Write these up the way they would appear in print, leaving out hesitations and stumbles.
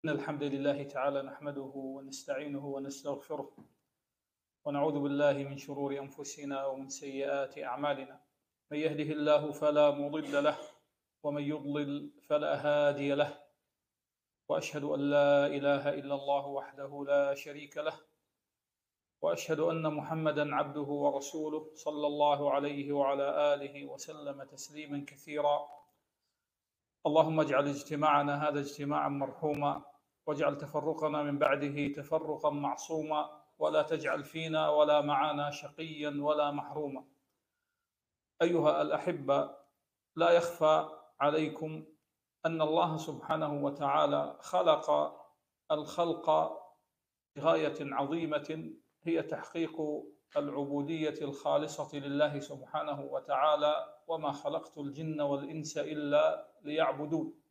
إن الحمد لله تعالى نحمده ونستعينه ونستغفره ونعوذ بالله من شرور أنفسنا ومن سيئات أعمالنا. من يهده الله فلا مضل له ومن يضلل فلا هادي له، وأشهد أن لا إله إلا الله وحده لا شريك له، وأشهد أن محمدًا عبده ورسوله صلى الله عليه وعلى آله وسلم تسليمًا كثيرًا. اللهم اجعل اجتماعنا هذا اجتماعًا مرحوما، واجعل تفرقنا من بعده تفرقا معصوما، ولا تجعل فينا ولا معنا شقيا ولا محروما. أيها الأحبة، لا يخفى عليكم أن الله سبحانه وتعالى خلق الخلق بغاية عظيمة هي تحقيق العبودية الخالصة لله سبحانه وتعالى، وما خلقت الجن والإنس إلا ليعبدون.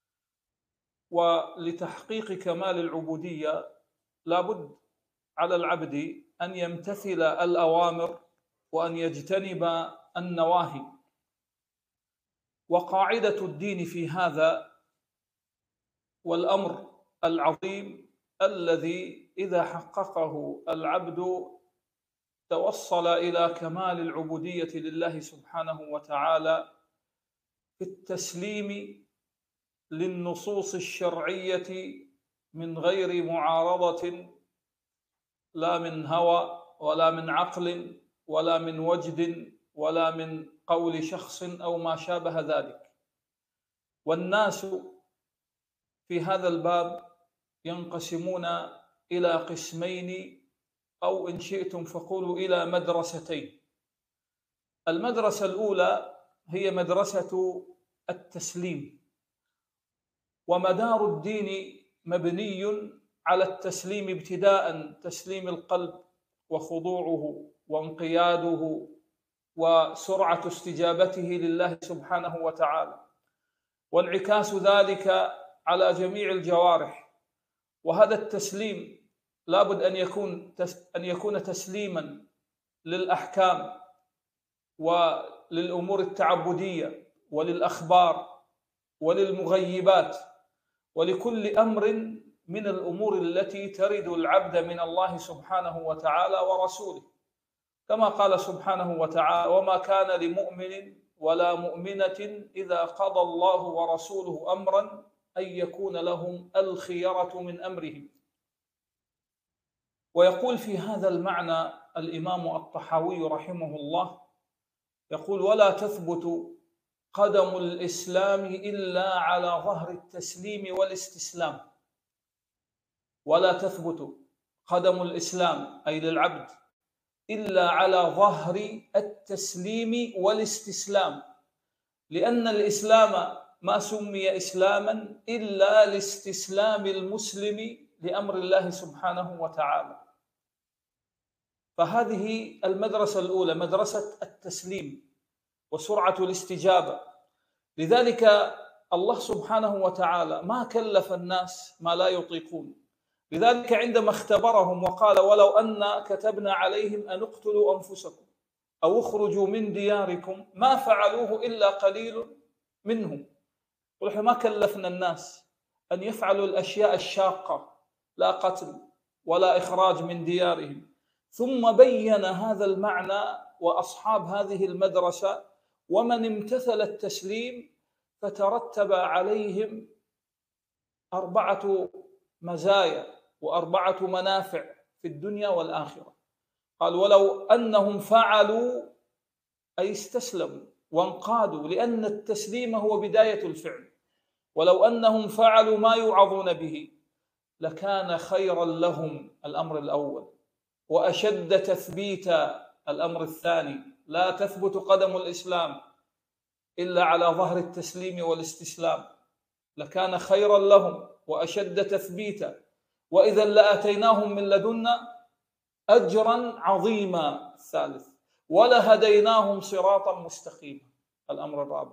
ولتحقيق كمال العبودية لابد على العبد أن يمتثل الأوامر وأن يجتنب النواهي. وقاعدة الدين في هذا والأمر العظيم الذي إذا حققه العبد توصل إلى كمال العبودية لله سبحانه وتعالى في التسليم للنصوص الشرعية من غير معارضة، لا من هوى ولا من عقل ولا من وجد ولا من قول شخص أو ما شابه ذلك. والناس في هذا الباب ينقسمون إلى قسمين، أو إن شئتم فقولوا إلى مدرستين. المدرسة الأولى هي مدرسة التسليم، ومدار الدين مبني على التسليم ابتداء، تسليم القلب وخضوعه وانقياده وسرعة استجابته لله سبحانه وتعالى، وانعكاس ذلك على جميع الجوارح. وهذا التسليم لابد أن يكون تسليما للأحكام وللأمور التعبدية وللأخبار وللمغيبات ولكل أمر من الأمور التي ترد العبد من الله سبحانه وتعالى ورسوله، كما قال سبحانه وتعالى: وما كان لمؤمن ولا مؤمنة إذا قضى الله ورسوله أمرا أن يكون لهم الخيرة من أمرهم. ويقول في هذا المعنى الإمام الطحاوي رحمه الله، يقول: ولا تثبت قدم الإسلام إلا على ظهر التسليم والاستسلام. ولا تثبت قدم الإسلام أي للعبد إلا على ظهر التسليم والاستسلام، لأن الإسلام ما سمي إسلاما إلا لاستسلام المسلم لأمر الله سبحانه وتعالى. فهذه المدرسة الأولى، مدرسة التسليم وسرعة الاستجابة. لذلك الله سبحانه وتعالى ما كلف الناس ما لا يطيقون. لذلك عندما اختبرهم وقال: ولو أن كتبنا عليهم أن اقتلوا أنفسكم أو اخرجوا من دياركم ما فعلوه إلا قليل منهم. ونحن ما كلفنا الناس أن يفعلوا الأشياء الشاقة، لا قتل ولا إخراج من ديارهم. ثم بين هذا المعنى، وأصحاب هذه المدرسة ومن امتثل التسليم فترتب عليهم 4 مزايا و4 منافع في الدنيا والآخرة. قال: ولو أنهم فعلوا أي استسلموا وانقادوا، لأن التسليم هو بداية الفعل. ولو أنهم فعلوا ما يوعظون به لكان خيرا لهم، الأمر الأول، وأشد تثبيتا، الأمر الثاني. لا تثبت قدم الإسلام إلا على ظهر التسليم والاستسلام، لكان خيرا لهم وأشد تثبيتا، وإذا لآتيناهم من لدنا أجرا عظيما، الثالث، ولهديناهم صراطا مستقيما، الأمر الرابع.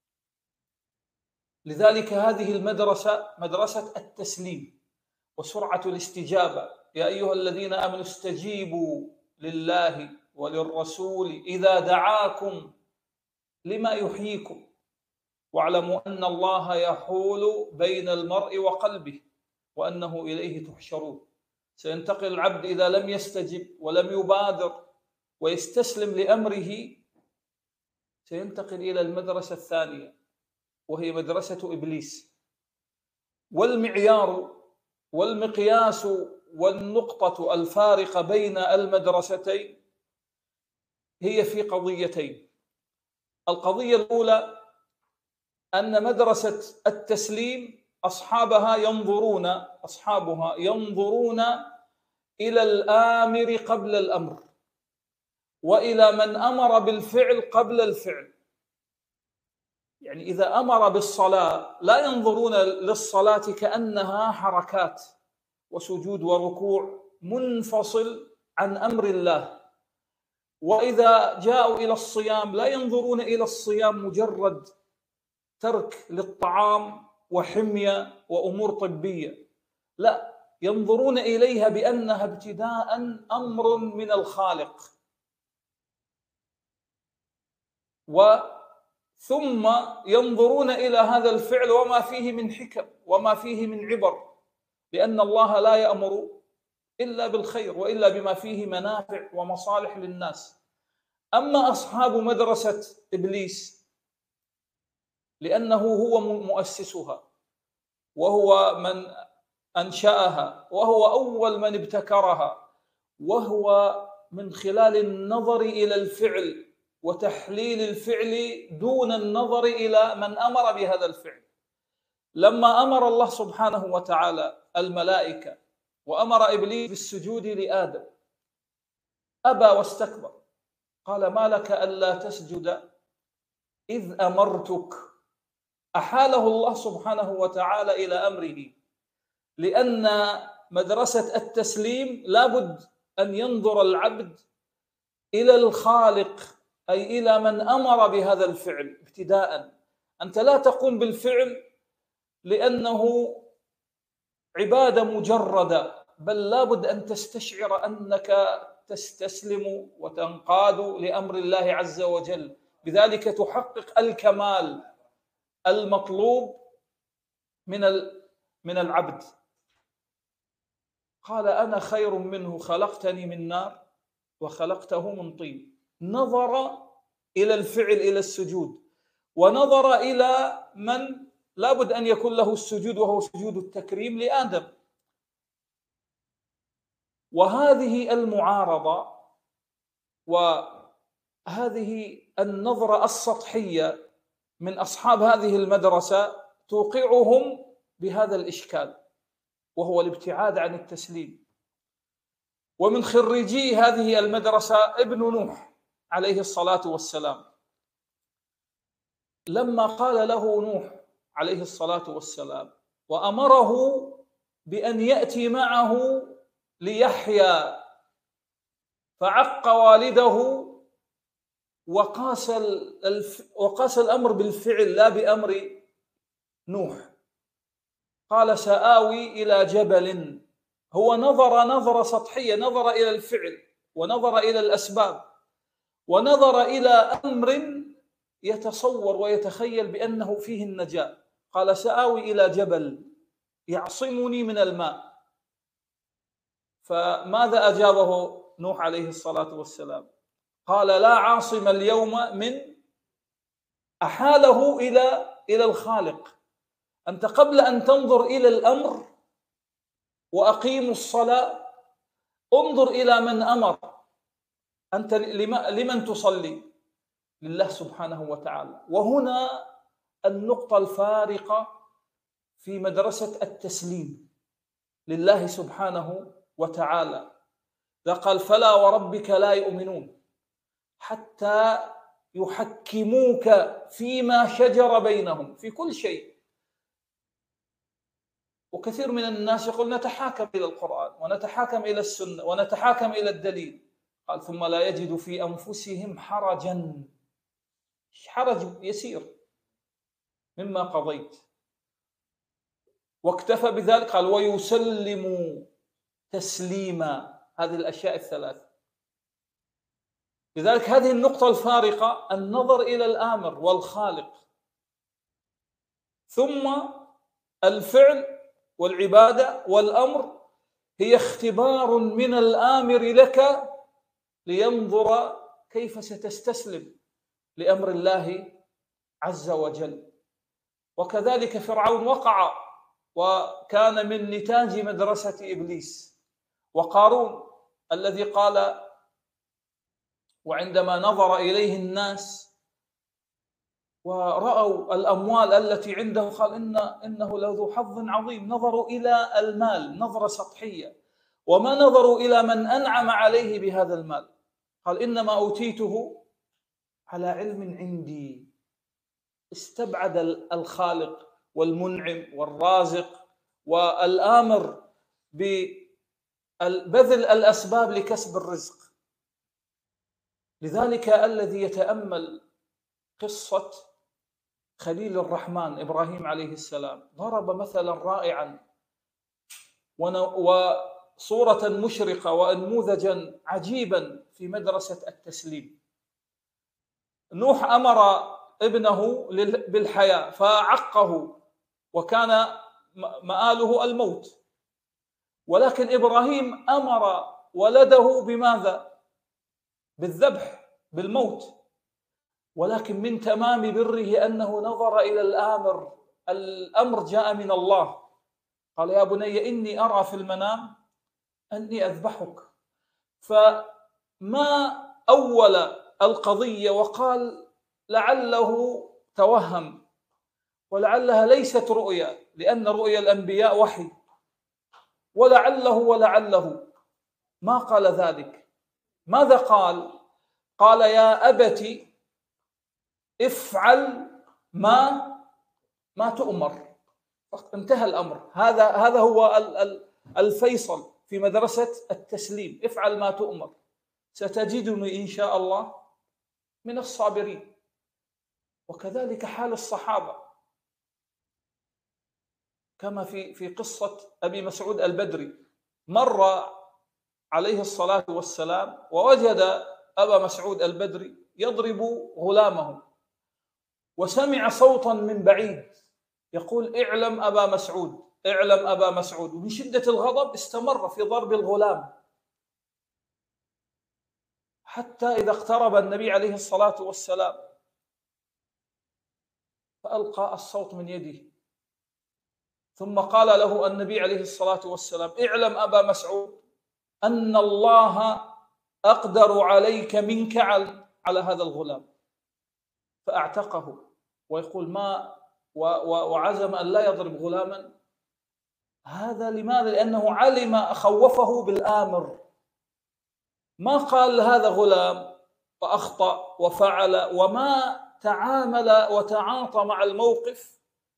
لذلك هذه المدرسة مدرسة التسليم وسرعة الاستجابة. يا أيها الذين آمنوا استجيبوا لله وللرسول إذا دعاكم لما يحييكم واعلموا أن الله يحول بين المرء وقلبه. وأنه إليه تحشرون. سينتقل العبد إذا لم يستجب ولم يبادر ويستسلم لأمره، سينتقل إلى المدرسة الثانية وهي مدرسة إبليس. والمعيار والمقياس والنقطة الفارقة بين المدرستين هي في قضيتين. القضية الأولى أن مدرسة التسليم أصحابها ينظرون إلى الآمر قبل الأمر، وإلى من أمر بالفعل قبل الفعل. يعني إذا أمر بالصلاة لا ينظرون للصلاة كأنها حركات وسجود وركوع منفصل عن أمر الله، وإذا جاءوا إلى الصيام لا ينظرون إلى الصيام مجرد ترك للطعام وحمية وأمور طبية، لا، ينظرون إليها بأنها ابتداء أمر من الخالق، ثم ينظرون إلى هذا الفعل وما فيه من حكم وما فيه من عبر، لأن الله لا يأمر إلا بالخير وإلا بما فيه منافع ومصالح للناس. أما أصحاب مدرسة إبليس لأنه هو مؤسسها وهو من أنشأها وهو أول من ابتكرها، وهو من خلال النظر إلى الفعل وتحليل الفعل دون النظر إلى من أمر بهذا الفعل. لما أمر الله سبحانه وتعالى الملائكة وأمر إبليس بالسجود لآدم أبى واستكبر، قال ما لك ألا تسجد إذ أمرتك. أحاله الله سبحانه وتعالى إلى أمره، لأن مدرسة التسليم لابد أن ينظر العبد إلى الخالق، أي إلى من أمر بهذا الفعل ابتداء. أنت لا تقوم بالفعل لأنه عبادة مجردة، بل لابد أن تستشعر أنك تستسلم وتنقاد لأمر الله عز وجل، بذلك تحقق الكمال المطلوب من العبد. قال أنا خير منه خلقتني من نار وخلقته من طين. نظر إلى الفعل، إلى السجود، ونظر إلى من لابد أن يكون له السجود وهو سجود التكريم لآدم. وهذه المعارضة وهذه النظرة السطحية من أصحاب هذه المدرسة توقعهم بهذا الإشكال، وهو الابتعاد عن التسليم. ومن خريجي هذه المدرسة ابن نوح عليه الصلاة والسلام، لما قال له نوح عليه الصلاة والسلام وأمره بأن يأتي معه ليحيى، فعق والده وقاس الأمر بالفعل لا بأمر نوح. قال سآوي إلى جبل. هو نظرة سطحية، نظر إلى الفعل ونظر إلى الأسباب ونظر إلى أمر يتصور ويتخيل بأنه فيه النجاة. قال سآوي إلى جبل يعصمني من الماء. فماذا أجابه نوح عليه الصلاة والسلام؟ قال لا عاصم اليوم من، أحاله إلى الخالق. أنت قبل أن تنظر إلى الأمر وأقيموا الصلاة انظر إلى من أمر. أنت لمن تصلي؟ لله سبحانه وتعالى. وهنا النقطة الفارقة في مدرسة التسليم لله سبحانه وتعالى. إذا قال فلا وربك لا يؤمنون حتى يحكموك فيما شجر بينهم في كل شيء. وكثير من الناس يقول نتحاكم إلى القرآن ونتحاكم إلى السنة ونتحاكم إلى الدليل. قال ثم لا يجد في أنفسهم حرجا، حرج يسير مما قضيت، واكتفى بذلك. قال ويسلم تسليما. هذه الأشياء الثلاث. لذلك هذه النقطة الفارقة، النظر إلى الآمر والخالق، ثم الفعل والعبادة والأمر هي اختبار من الآمر لك لينظر كيف ستستسلم لأمر الله عز وجل. وكذلك فرعون وقع وكان من نتاج مدرسة إبليس، وقارون الذي قال وعندما نظر إليه الناس ورأوا الأموال التي عنده قال إنه لذو حظ عظيم، نظروا إلى المال نظرة سطحية وما نظروا إلى من أنعم عليه بهذا المال. قال إنما أوتيته على علم عندي. استبعد الخالق والمنعم والرازق والآمر ببذل الأسباب لكسب الرزق. لذلك الذي يتأمل قصة خليل الرحمن إبراهيم عليه السلام ضرب مثلا رائعا وصورة مشرقة وأنموذجا عجيبا في مدرسة التسليم. نوح أمر ابنه بالحياة فعقه وكان مآله الموت، ولكن إبراهيم أمر ولده بماذا؟ بالذبح، بالموت. ولكن من تمام بره أنه نظر إلى الأمر جاء من الله. قال يا بني إني أرى في المنام أني أذبحك. فما أول القضية وقال لعله توهم ولعلها ليست رؤيا، لأن رؤيا الأنبياء وحي، ولعله ما قال ذلك. ماذا قال؟ قال يا أبت افعل ما تؤمر. انتهى الأمر. هذا هو الفيصل في مدرسة التسليم. افعل ما تؤمر ستجدني إن شاء الله من الصابرين. وكذلك حال الصحابة كما في قصة أبي مسعود البدري. مر عليه الصلاة والسلام ووجد أبا مسعود البدري يضرب غلامه، وسمع صوتا من بعيد يقول اعلم أبا مسعود، اعلم أبا مسعود. ومن شدة الغضب استمر في ضرب الغلام حتى إذا اقترب النبي عليه الصلاة والسلام فألقى الصوت من يده، ثم قال له النبي عليه الصلاة والسلام اعلم أبا مسعود أن الله أقدر عليك منك على هذا الغلام. فأعتقه ويقول وعزم أن لا يضرب غلاما. هذا لماذا؟ لأنه علم خوفه بالآمر. ما قال هذا غلام وأخطأ وفعل، وما تعامل وتعاطى مع الموقف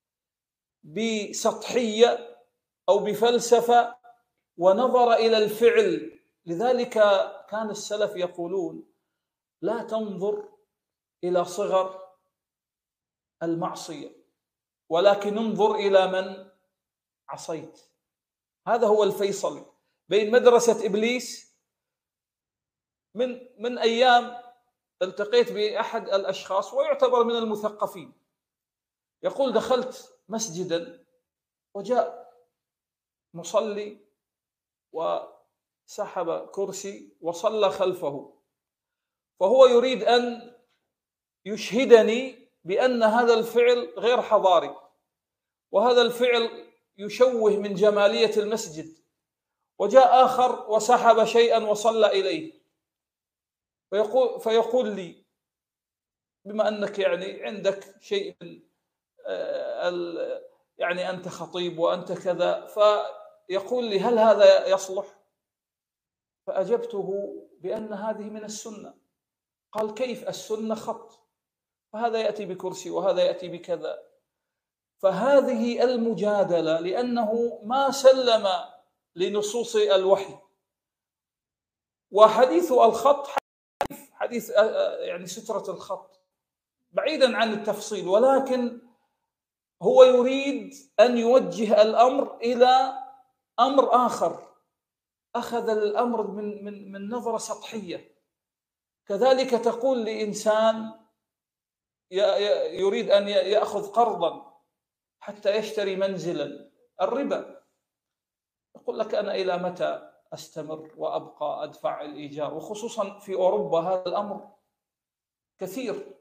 بسطحية أو بفلسفة، ونظر إلى الفعل. لذلك كان السلف يقولون لا تنظر إلى صغر المعصية ولكن انظر إلى من عصيت. هذا هو الفيصل بين مدرسة إبليس. من أيام التقيت بأحد الأشخاص ويعتبر من المثقفين، يقول دخلت مسجدا وجاء مصلي وسحب كرسي وصلى خلفه، فهو يريد أن يشهدني بأن هذا الفعل غير حضاري، وهذا الفعل يشوه من جمالية المسجد. وجاء آخر وسحب شيئا وصلى إليه، فيقول لي بما أنك يعني عندك شيء من يعني أنت خطيب وأنت كذا، فيقول لي هل هذا يصلح؟ فأجبته بأن هذه من السنة. قال كيف؟ السنة خط، فهذا يأتي بكرسي وهذا يأتي بكذا. فهذه المجادلة لأنه ما سلم لنصوص الوحي. وحديث الخط حديث يعني سترة الخط بعيدا عن التفصيل، ولكن هو يريد أن يوجه الأمر إلى أمر آخر. أخذ الأمر من نظرة سطحية. كذلك تقول لإنسان يريد أن يأخذ قرضا حتى يشتري منزلا، الربا يقول لك أنا إلى متى أستمر وأبقى أدفع الإيجار؟ وخصوصا في أوروبا هذا الأمر كثير،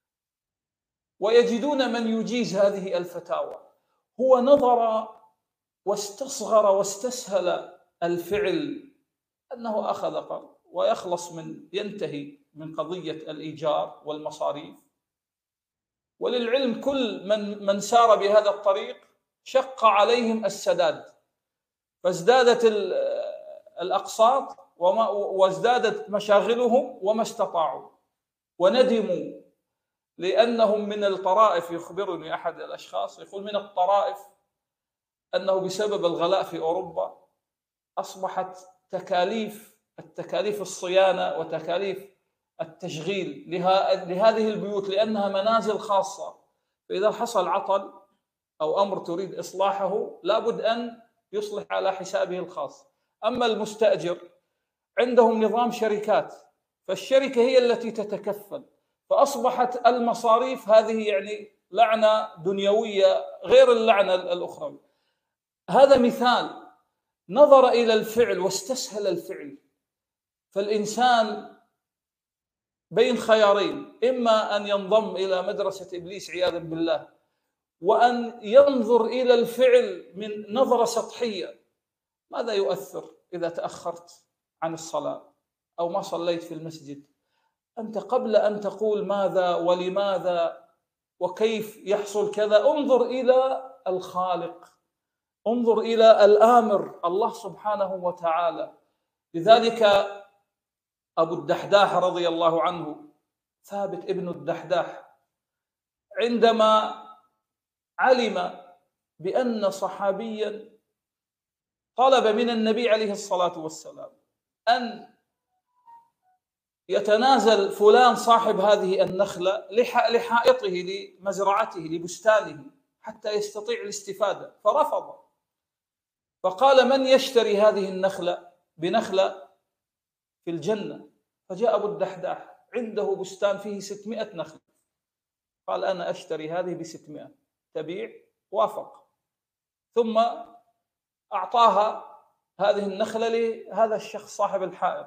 ويجدون من يجيز هذه الفتاوى. هو نظر واستصغر واستسهل الفعل، أنه أخذ قرض ويخلص ينتهي من قضية الإيجار والمصاريف. وللعلم كل من سار بهذا الطريق شق عليهم السداد، فازدادت الأقساط وازدادت مشاغلهم وما استطاعوا، وندموا لأنهم من الطرائف. يخبرني أحد الأشخاص يقول من الطرائف أنه بسبب الغلاء في أوروبا أصبحت التكاليف الصيانة وتكاليف التشغيل لهذه البيوت، لأنها منازل خاصة، فإذا حصل عطل أو أمر تريد إصلاحه لابد أن يصلح على حسابه الخاص. أما المستأجر عندهم نظام شركات، فالشركة هي التي تتكفل، فأصبحت المصاريف هذه يعني لعنة دنيوية غير اللعنة الأخرى. هذا مثال نظر إلى الفعل واستسهل الفعل. فالإنسان بين خيارين: إما أن ينضم إلى مدرسة إبليس عياذا بالله، وأن ينظر إلى الفعل من نظرة سطحية. ماذا يؤثر إذا تأخرت عن الصلاة أو ما صليت في المسجد؟ أنت قبل أن تقول ماذا ولماذا وكيف يحصل كذا، انظر إلى الخالق، انظر إلى الآمر الله سبحانه وتعالى. لذلك أبو الدحداح رضي الله عنه، ثابت ابن الدحداح، عندما علم بأن صحابيا طلب من النبي عليه الصلاة والسلام أن يتنازل فلان صاحب هذه النخلة لحائطه، لمزرعته، لبستانه، حتى يستطيع الاستفادة، فرفض. فقال: من يشتري هذه النخلة بنخلة في الجنة؟ فجاء أبو الدحداح عنده بستان فيه 600 نخلة، قال: أنا أشتري هذه ب600، تبيع؟ وافق. ثم أعطاها هذه النخلة لهذا الشخص صاحب الحائط،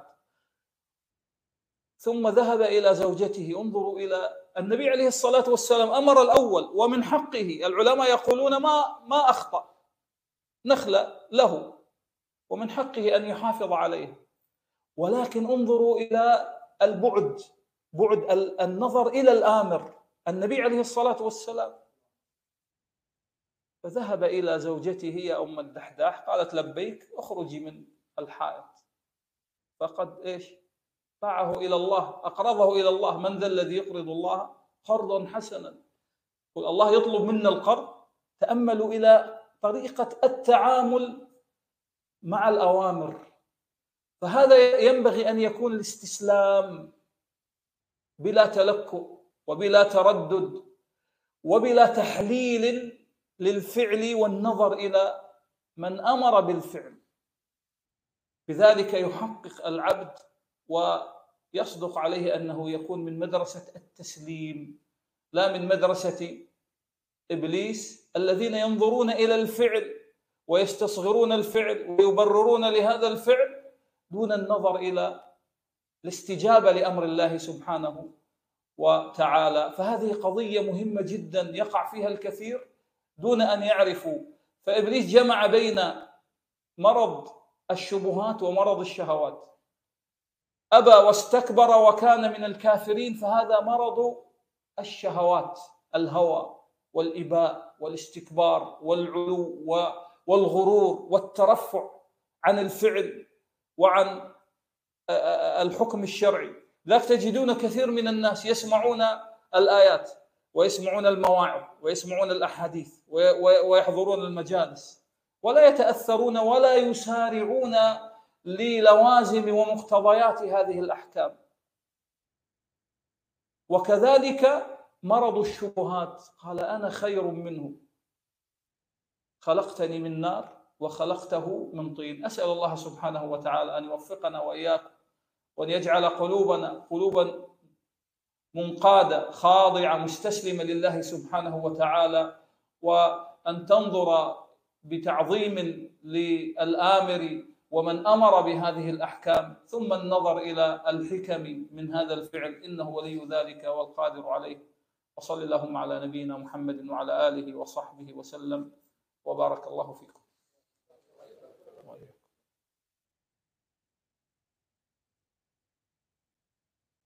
ثم ذهب إلى زوجته. انظروا إلى النبي عليه الصلاة والسلام أمر الأول، ومن حقه، العلماء يقولون ما أخطأ، نخلة له ومن حقه أن يحافظ عليها، ولكن انظروا إلى بعد النظر إلى الآمر النبي عليه الصلاة والسلام. فذهب إلى زوجته يا أم الدحداح، قالت: لبيك، اخرجي من الحائط. فقد باعه إلى الله، أقرضه إلى الله. من ذا الذي يقرض الله قرضا حسنا؟ الله يطلب منا القرض. تأملوا إلى طريقة التعامل مع الأوامر. فهذا ينبغي أن يكون الاستسلام بلا تلكؤ وبلا تردد وبلا تحليل للفعل والنظر إلى من أمر بالفعل. بذلك يحقق العبد ويصدق عليه أنه يكون من مدرسة التسليم، لا من مدرسة إبليس الذين ينظرون إلى الفعل ويستصغرون الفعل ويبررون لهذا الفعل دون النظر إلى الاستجابة لأمر الله سبحانه وتعالى. فهذه قضية مهمة جدا يقع فيها الكثير دون أن يعرفوا. فإبليس جمع بين مرض الشبهات ومرض الشهوات، أبى واستكبر وكان من الكافرين، فهذا مرض الشهوات، الهوى والإباء والاستكبار والعلو والغرور والترفع عن الفعل وعن الحكم الشرعي. ذاك تجدون كثير من الناس يسمعون الآيات ويسمعون المواعظ ويسمعون الأحاديث ويحضرون المجالس، ولا يتأثرون ولا يسارعون للوازم ومقتضيات هذه الأحكام. وكذلك مرض الشبهات، قال: أنا خير منه، خلقتني من نار وخلقته من طين. أسأل الله سبحانه وتعالى أن يوفقنا وإياكم، وأن يجعل قلوبا منقادة خاضعة مستسلمة لله سبحانه وتعالى، وأن تنظر بتعظيم للآمر ومن أمر بهذه الأحكام، ثم النظر إلى الحكم من هذا الفعل، إنه ولي ذلك والقادر عليه. وصل اللهم على نبينا محمد وعلى آله وصحبه وسلم، وبارك الله فيكم.